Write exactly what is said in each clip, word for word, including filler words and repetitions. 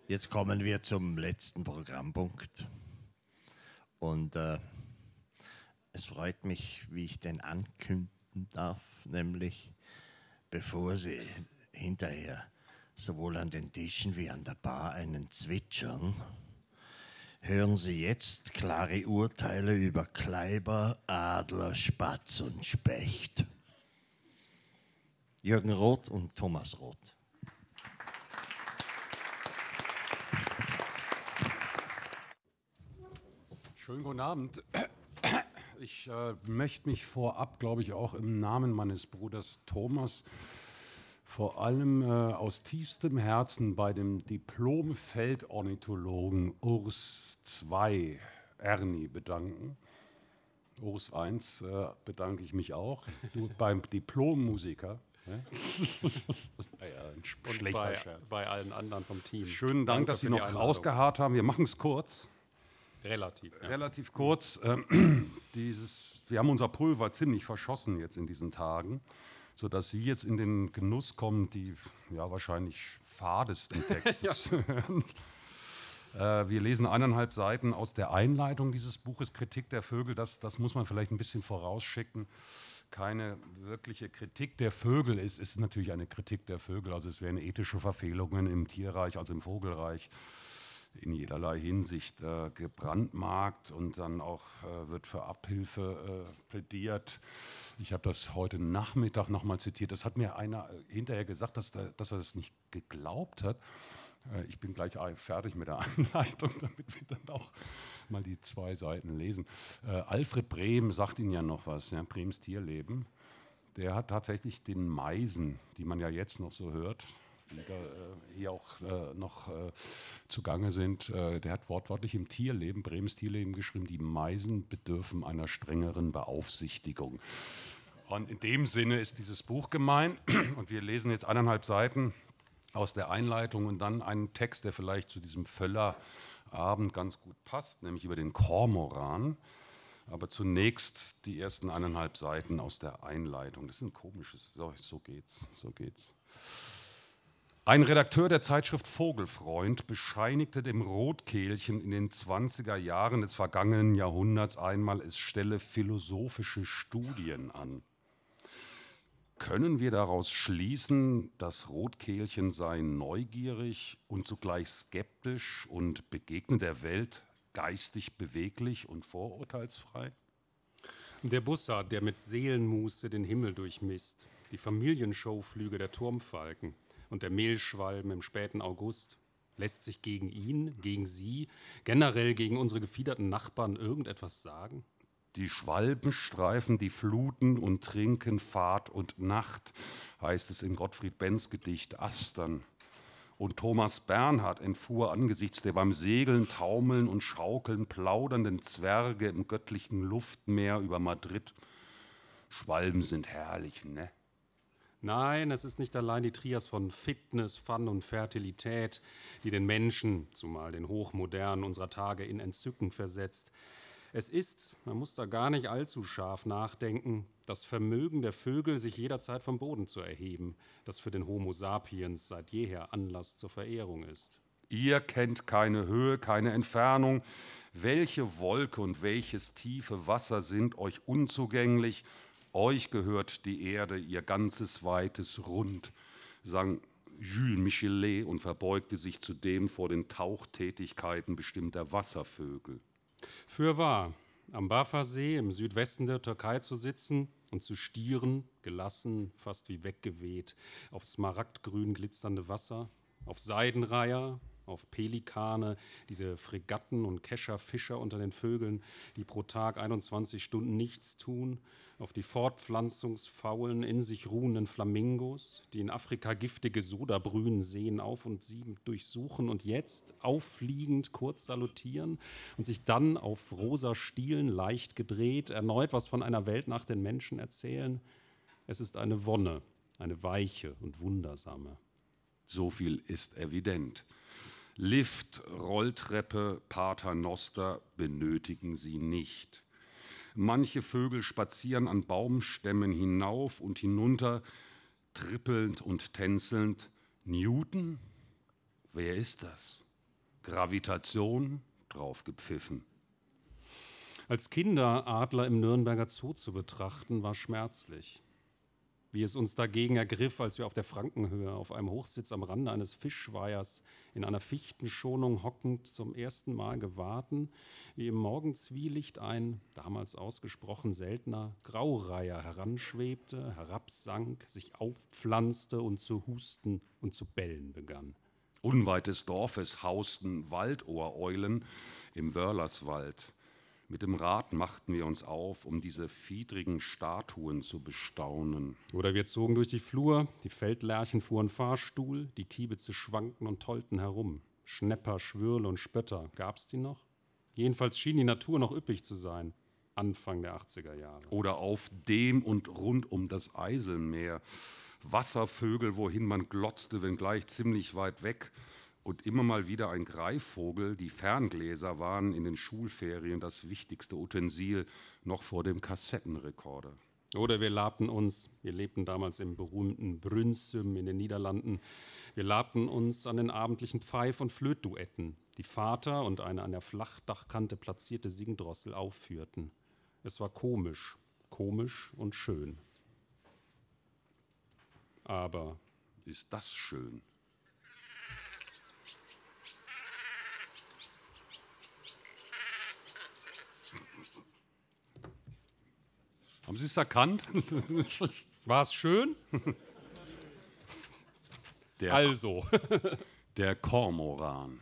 Jetzt kommen wir zum letzten Programmpunkt. Und äh, es freut mich, wie ich den ankündigen darf, nämlich bevor Sie hinterher sowohl an den Tischen wie an der Bar einen zwitschern, hören Sie jetzt klare Urteile über Kleiber, Adler, Spatz und Specht. Jürgen Roth und Thomas Roth. Schönen guten Abend. Ich äh, möchte mich vorab, glaube ich, auch im Namen meines Bruders Thomas vor allem äh, aus tiefstem Herzen bei dem Diplom-Feldornithologen Urs zwei Ernie bedanken. Urs eins äh, bedanke ich mich auch. Du beim Diplom-Musiker. Ne? Ja, ja, ein schlechter bei, Scherz. Bei allen anderen vom Team. Schönen Dank, Danke dass Sie für die noch Einladung. ausgeharrt haben. Wir machen es kurz. Relativ. Ja. Relativ kurz. Ähm, dieses, wir haben unser Pulver ziemlich verschossen jetzt in diesen Tagen, sodass Sie jetzt in den Genuss kommen, die ja wahrscheinlich fadesten Texte Ja. zu hören. Äh, wir lesen eineinhalb Seiten aus der Einleitung dieses Buches, Kritik der Vögel. Das, das muss man vielleicht ein bisschen vorausschicken. Keine wirkliche Kritik der Vögel ist, ist natürlich eine Kritik der Vögel. Also es wären ethische Verfehlungen im Tierreich, also im Vogelreich, in jederlei Hinsicht äh, gebrandmarkt und dann auch äh, wird für Abhilfe äh, plädiert. Ich habe das heute Nachmittag nochmal zitiert. Das hat mir einer hinterher gesagt, dass, da, dass er das nicht geglaubt hat. Äh, ich bin gleich fertig mit der Einleitung, damit wir dann auch mal die zwei Seiten lesen. Äh, Alfred Brehm sagt Ihnen ja noch was, ja, Brehms Tierleben. Der hat tatsächlich den Meisen, die man ja jetzt noch so hört, die da äh, hier auch äh, noch äh, zugange sind, äh, der hat wortwörtlich im Tierleben, Brehms Tierleben geschrieben, die Meisen bedürfen einer strengeren Beaufsichtigung. Und in dem Sinne ist dieses Buch gemeint und wir lesen jetzt eineinhalb Seiten aus der Einleitung und dann einen Text, der vielleicht zu diesem Völlerabend ganz gut passt, nämlich über den Kormoran. Aber zunächst die ersten eineinhalb Seiten aus der Einleitung. Das ist ein komisches, so, so geht's, so geht's. Ein Redakteur der Zeitschrift Vogelfreund bescheinigte dem Rotkehlchen in den zwanziger Jahren des vergangenen Jahrhunderts einmal, es stelle philosophische Studien an. Können wir daraus schließen, das Rotkehlchen sei neugierig und zugleich skeptisch und begegne der Welt geistig beweglich und vorurteilsfrei? Der Bussard, der mit Seelenmuße den Himmel durchmisst, die Familienshowflüge der Turmfalken und der Mehlschwalben im späten August, lässt sich gegen ihn, gegen sie, generell gegen unsere gefiederten Nachbarn irgendetwas sagen? Die Schwalben streifen die Fluten und trinken Fahrt und Nacht, heißt es in Gottfried Benns Gedicht Astern. Und Thomas Bernhard entfuhr angesichts der beim Segeln, Taumeln und Schaukeln plaudernden Zwerge im göttlichen Luftmeer über Madrid. Schwalben sind herrlich, ne? Nein, es ist nicht allein die Trias von Fitness, Fun und Fertilität, die den Menschen, zumal den Hochmodernen unserer Tage, in Entzücken versetzt. Es ist, man muss da gar nicht allzu scharf nachdenken, das Vermögen der Vögel, sich jederzeit vom Boden zu erheben, das für den Homo sapiens seit jeher Anlass zur Verehrung ist. Ihr kennt keine Höhe, keine Entfernung. Welche Wolke und welches tiefe Wasser sind euch unzugänglich? Euch gehört die Erde, ihr ganzes weites Rund, sang Jules Michelet und verbeugte sich zudem vor den Tauchtätigkeiten bestimmter Wasservögel. Fürwahr, am Bafasee im Südwesten der Türkei zu sitzen und zu stieren, gelassen, fast wie weggeweht, auf smaragdgrün glitzernde Wasser, auf Seidenreiher, auf Pelikane, diese Fregatten und Kescherfischer unter den Vögeln, die pro Tag einundzwanzig Stunden nichts tun, auf die fortpflanzungsfaulen, in sich ruhenden Flamingos, die in Afrika giftige Sodabrühen sehen, auf und sieben durchsuchen und jetzt auffliegend kurz salutieren und sich dann auf rosa Stielen leicht gedreht erneut was von einer Welt nach den Menschen erzählen. Es ist eine Wonne, eine weiche und wundersame. So viel ist evident. Lift, Rolltreppe, Paternoster benötigen sie nicht. Manche Vögel spazieren an Baumstämmen hinauf und hinunter, trippelnd und tänzelnd. Newton? Wer ist das? Gravitation draufgepfiffen. Als Kinder Adler im Nürnberger Zoo zu betrachten, war schmerzlich. Wie es uns dagegen ergriff, als wir auf der Frankenhöhe auf einem Hochsitz am Rande eines Fischweihers in einer Fichtenschonung hockend zum ersten Mal gewahrten, wie im Morgenzwielicht ein, damals ausgesprochen seltener, Graureiher heranschwebte, herabsank, sich aufpflanzte und zu husten und zu bellen begann. Unweit des Dorfes hausten Waldohreulen im Wörlerswald. Mit dem Rad machten wir uns auf, um diese fiedrigen Statuen zu bestaunen. Oder wir zogen durch die Flur, die Feldlerchen fuhren Fahrstuhl, die Kiebitze schwankten und tollten herum. Schnepper, Schwürle und Spötter, gab's die noch? Jedenfalls schien die Natur noch üppig zu sein, Anfang der achtziger Jahre. Oder auf dem und rund um das Eiselmeer. Wasservögel, wohin man glotzte, wenngleich ziemlich weit weg. Und immer mal wieder ein Greifvogel. Die Ferngläser waren in den Schulferien das wichtigste Utensil, noch vor dem Kassettenrekorder. Oder wir labten uns, wir lebten damals im berühmten Brünsum in den Niederlanden, wir labten uns an den abendlichen Pfeif- und Flötduetten, die Vater und eine an der Flachdachkante platzierte Singdrossel aufführten. Es war komisch, komisch und schön. Aber ist das schön? Haben Sie es erkannt? war es schön? Der, also. Der Kormoran.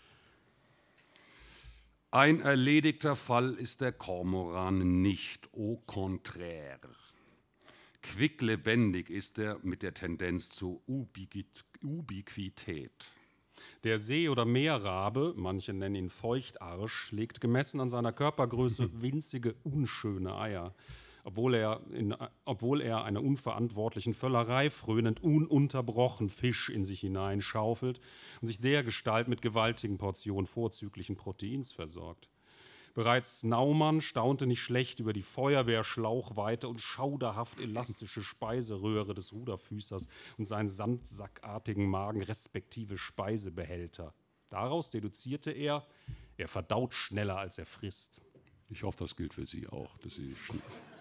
Ein erledigter Fall ist der Kormoran nicht, au contraire. Quicklebendig ist er mit der Tendenz zur Ubiquität. Der See- oder Meerrabe, manche nennen ihn Feuchtarsch, legt gemessen an seiner Körpergröße winzige, unschöne Eier. Obwohl er, in, obwohl er einer unverantwortlichen Völlerei frönend ununterbrochen Fisch in sich hineinschaufelt und sich dergestalt mit gewaltigen Portionen vorzüglichen Proteins versorgt. Bereits Naumann staunte nicht schlecht über die Feuerwehrschlauchweite und schauderhaft elastische Speiseröhre des Ruderfüßers und seinen sandsackartigen Magen respektive Speisebehälter. Daraus deduzierte er, er verdaut schneller, als er frisst. Ich hoffe, das gilt für Sie auch, dass Sie schnell.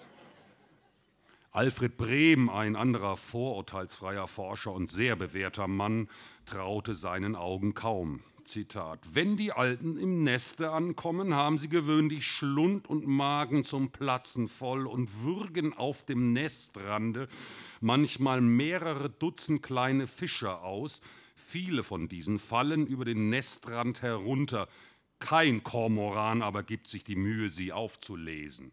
Alfred Brehm, ein anderer vorurteilsfreier Forscher und sehr bewährter Mann, traute seinen Augen kaum. Zitat: Wenn die Alten im Neste ankommen, haben sie gewöhnlich Schlund und Magen zum Platzen voll und würgen auf dem Nestrande manchmal mehrere Dutzend kleine Fische aus. Viele von diesen fallen über den Nestrand herunter. Kein Kormoran aber gibt sich die Mühe, sie aufzulesen.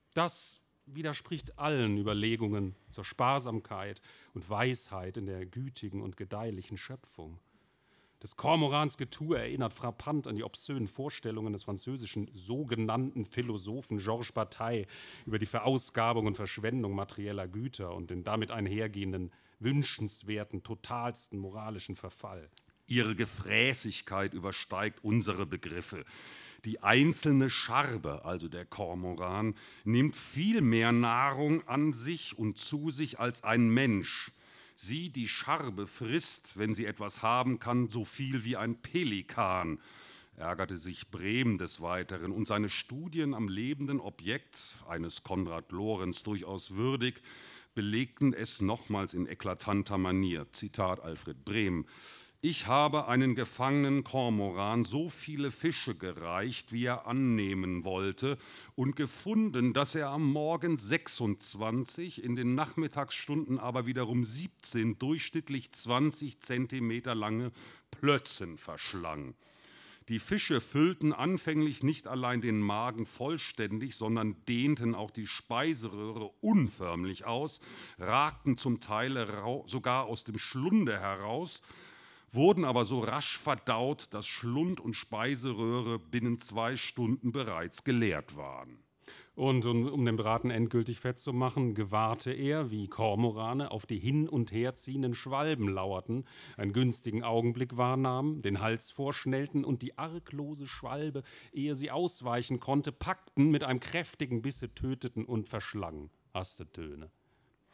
Das widerspricht allen Überlegungen zur Sparsamkeit und Weisheit in der gütigen und gedeihlichen Schöpfung. Des Kormorans Getue erinnert frappant an die obszönen Vorstellungen des französischen sogenannten Philosophen Georges Bataille über die Verausgabung und Verschwendung materieller Güter und den damit einhergehenden wünschenswerten, totalsten moralischen Verfall. Ihre Gefräßigkeit übersteigt unsere Begriffe. Die einzelne Scharbe, also der Kormoran, nimmt viel mehr Nahrung an sich und zu sich als ein Mensch. Sie, die Scharbe, frisst, wenn sie etwas haben kann, so viel wie ein Pelikan, ärgerte sich Brehm des Weiteren, und seine Studien am lebenden Objekt, eines Konrad Lorenz durchaus würdig, belegten es nochmals in eklatanter Manier. Zitat Alfred Brehm: Ich habe einen gefangenen Kormoran so viele Fische gereicht, wie er annehmen wollte, und gefunden, dass er am Morgen sechsundzwanzig, in den Nachmittagsstunden aber wiederum siebzehn durchschnittlich zwanzig Zentimeter lange Plötzen verschlang. Die Fische füllten anfänglich nicht allein den Magen vollständig, sondern dehnten auch die Speiseröhre unförmlich aus, ragten zum Teil sogar aus dem Schlunde heraus, wurden aber so rasch verdaut, dass Schlund und Speiseröhre binnen zwei Stunden bereits geleert waren. Und um, um den Braten endgültig fett zu machen, gewahrte er, wie Kormorane auf die hin- und herziehenden Schwalben lauerten, einen günstigen Augenblick wahrnahmen, den Hals vorschnellten und die arglose Schwalbe, ehe sie ausweichen konnte, packten, mit einem kräftigen Bisse töteten und verschlangen. Haste Töne.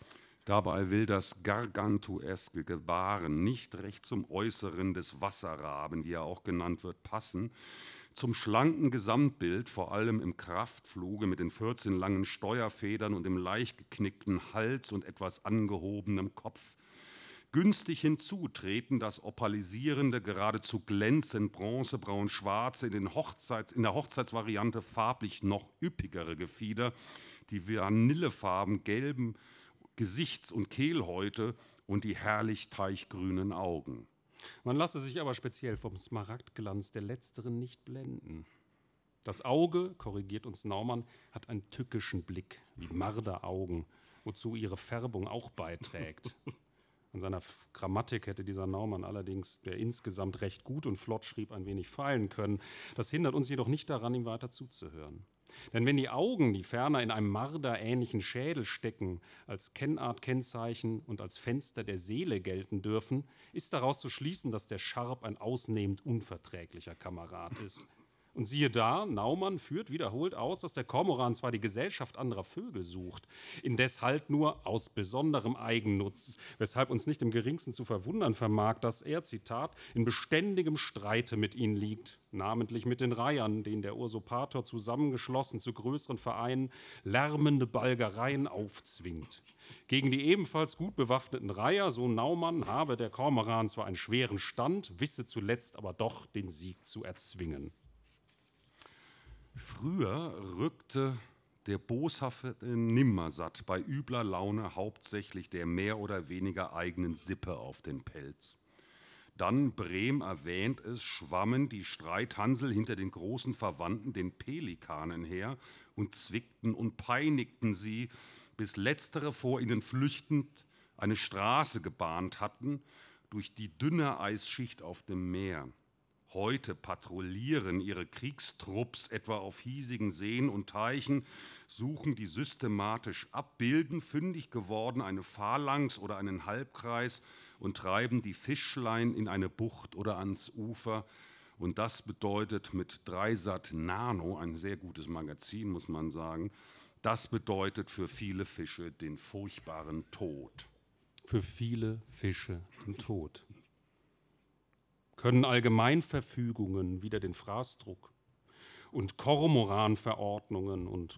Dabei will das gargantueske Gebaren nicht recht zum Äußeren des Wasserraben, wie er auch genannt wird, passen, zum schlanken Gesamtbild, vor allem im Kraftfluge mit den vierzehn langen Steuerfedern und dem leicht geknickten Hals und etwas angehobenem Kopf. Günstig hinzu treten das opalisierende, geradezu glänzend bronzebraun-schwarze, in, den Hochzeits-, in der Hochzeitsvariante farblich noch üppigere Gefieder, die vanillefarben gelben Gesichts- und Kehlhäute und die herrlich teichgrünen Augen. Man lasse sich aber speziell vom Smaragdglanz der letzteren nicht blenden. Das Auge, korrigiert uns Naumann, hat einen tückischen Blick, wie Marderaugen, wozu ihre Färbung auch beiträgt. An seiner Grammatik hätte dieser Naumann allerdings, der insgesamt recht gut und flott schrieb, ein wenig feilen können. Das hindert uns jedoch nicht daran, ihm weiter zuzuhören. Denn wenn die Augen, die ferner in einem marderähnlichen Schädel stecken, als Kennart-Kennzeichen und als Fenster der Seele gelten dürfen, ist daraus zu schließen, dass der Scharp ein ausnehmend unverträglicher Kamerad ist. Und siehe da, Naumann führt wiederholt aus, dass der Kormoran zwar die Gesellschaft anderer Vögel sucht, indes halt nur aus besonderem Eigennutz, weshalb uns nicht im geringsten zu verwundern vermag, dass er, Zitat, in beständigem Streite mit ihnen liegt, namentlich mit den Reihern, denen der Usurpator zusammengeschlossen zu größeren Vereinen lärmende Balgereien aufzwingt. Gegen die ebenfalls gut bewaffneten Reiher, so Naumann, habe der Kormoran zwar einen schweren Stand, wisse zuletzt aber doch den Sieg zu erzwingen. Früher rückte der boshafte Nimmersatt bei übler Laune hauptsächlich der mehr oder weniger eigenen Sippe auf den Pelz. Dann, Brehm erwähnt es, schwammen die Streithansel hinter den großen Verwandten, den Pelikanen, her und zwickten und peinigten sie, bis letztere vor ihnen flüchtend eine Straße gebahnt hatten durch die dünne Eisschicht auf dem Meer. Heute patrouillieren ihre Kriegstrupps etwa auf hiesigen Seen und Teichen, suchen die systematisch ab, bilden fündig geworden eine Phalanx oder einen Halbkreis und treiben die Fischlein in eine Bucht oder ans Ufer. Und das bedeutet mit Dreisat Nano, ein sehr gutes Magazin, muss man sagen, das bedeutet für viele Fische den furchtbaren Tod. Für viele Fische den Tod. Können Allgemeinverfügungen wider den Fraßdruck und Kormoranverordnungen und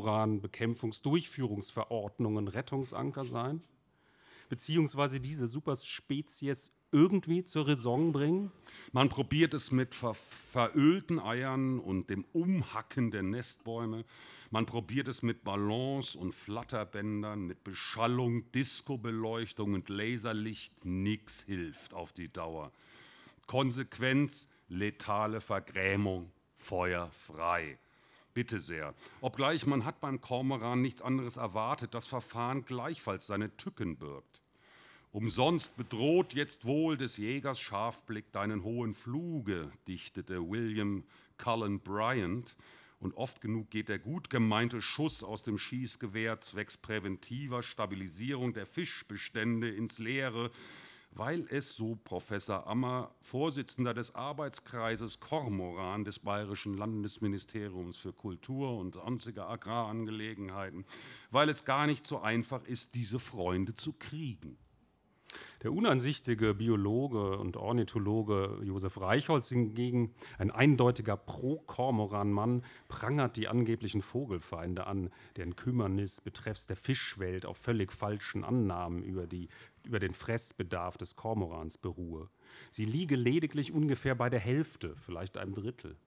Kormoranbekämpfungsdurchführungsverordnungen Rettungsanker sein? Beziehungsweise diese Superspezies irgendwie zur Raison bringen? Man probiert es mit ver verölten Eiern und dem Umhacken der Nestbäume. Man probiert es mit Ballons und Flatterbändern, mit Beschallung, Discobeleuchtung und Laserlicht. Nix hilft auf die Dauer. Konsequenz, letale Vergrämung, Feuer frei. Bitte sehr. Obgleich man hat beim Kormoran nichts anderes erwartet, das Verfahren gleichfalls seine Tücken birgt. Umsonst bedroht jetzt wohl des Jägers Scharfblick deinen hohen Fluge, dichtete William Cullen Bryant. Und oft genug geht der gut gemeinte Schuss aus dem Schießgewehr zwecks präventiver Stabilisierung der Fischbestände ins Leere, weil es, so Professor Ammer, Vorsitzender des Arbeitskreises Kormoran des Bayerischen Landesministeriums für Kultur und sonstige Agrarangelegenheiten, weil es gar nicht so einfach ist, diese Freunde zu kriegen. Der uneinsichtige Biologe und Ornithologe Josef Reichholz hingegen, ein eindeutiger Pro-Kormoran-Mann, prangert die angeblichen Vogelfeinde an, deren Kümmernis betreffs der Fischwelt auf völlig falschen Annahmen über, die, über den Fressbedarf des Kormorans beruhe. Sie liege lediglich ungefähr bei der Hälfte, vielleicht einem Drittel.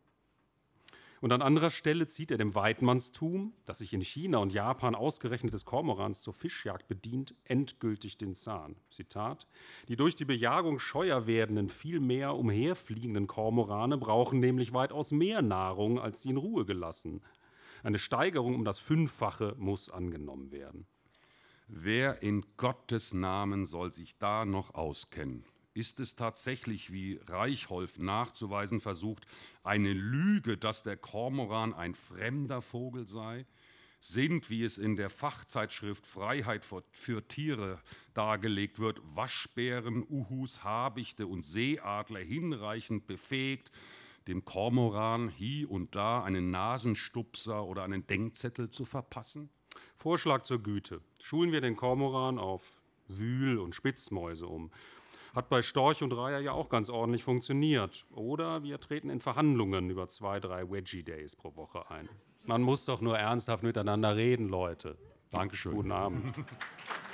Und an anderer Stelle zieht er dem Weidmannstum, das sich in China und Japan ausgerechnet des Kormorans zur Fischjagd bedient, endgültig den Zahn. Zitat: Die durch die Bejagung scheuer werdenden, viel mehr umherfliegenden Kormorane brauchen nämlich weitaus mehr Nahrung, als sie in Ruhe gelassen. Eine Steigerung um das Fünffache muss angenommen werden. Wer in Gottes Namen soll sich da noch auskennen? Ist es tatsächlich, wie Reichholf nachzuweisen versucht, eine Lüge, dass der Kormoran ein fremder Vogel sei? Sind, wie es in der Fachzeitschrift Freiheit für Tiere dargelegt wird, Waschbären, Uhus, Habichte und Seeadler hinreichend befähigt, dem Kormoran hie und da einen Nasenstupser oder einen Denkzettel zu verpassen? Vorschlag zur Güte. Schulen wir den Kormoran auf Wühl- und Spitzmäuse um. Hat bei Storch und Reiher ja auch ganz ordentlich funktioniert. Oder wir treten in Verhandlungen über zwei, drei Wedgie-Days pro Woche ein. Man muss doch nur ernsthaft miteinander reden, Leute. Dankeschön. Guten Abend.